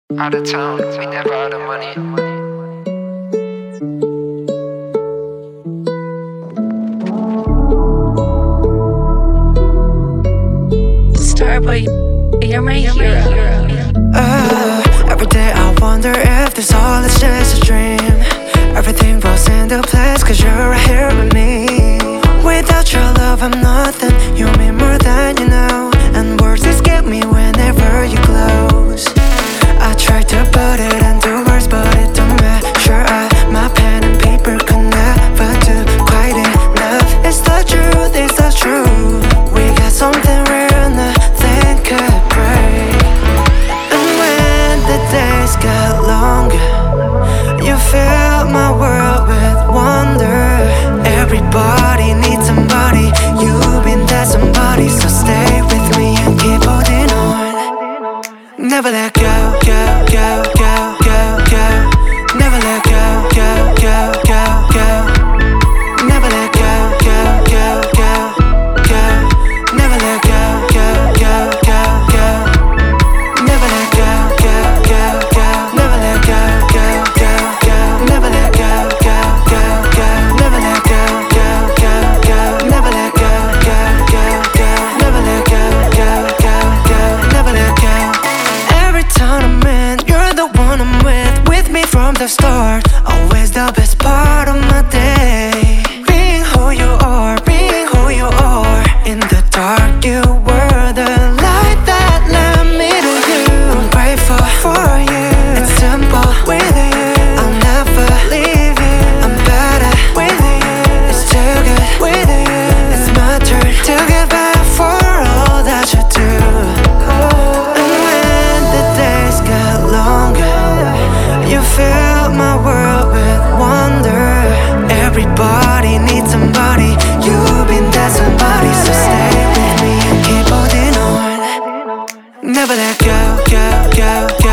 Out of town, we never out of money. Starboy, you're my hero. Every day I wonder if this all is just a dream. Everything falls into place cause you're right here with me. Without your love I'm nothing, you mean more than you know. And words escape me whenever you close. I try to put it into words but it don't measure up. My pen and paper could never do quite enough. It's the truth, it's the truth. We got something real, nothing could break. And when the days get longer, you fill my world with wonder. Everybody needs somebody, you've been that somebody. So stay with me and keep holding on. Never let go, go, go, go, go, go. Never let go, go, go, go, go. Never let go, go, go, go, go. Never let go, go, go, go, go. Never let go, go, go, go. Never let go, go, go, go. Never let go, go, go, go. Never let go, go, go, go. Never let go, go, go, go. Never let go, go, go, go. Never let go. Every time I'm in, you're the one I'm with me from the start. Always the best part of my day. Being who you are, being who you are. In the dark, you were the light that led me to you. I'm grateful for you. It's simple with you. I'll never leave you. I'm better with you. It's too good with you. It's my turn to give back for all that you do. And when the days get longer, you fill my world with wonder. Everybody needs somebody, you've been that somebody. So stay with me and keep holding on. Never let go, go, go, go.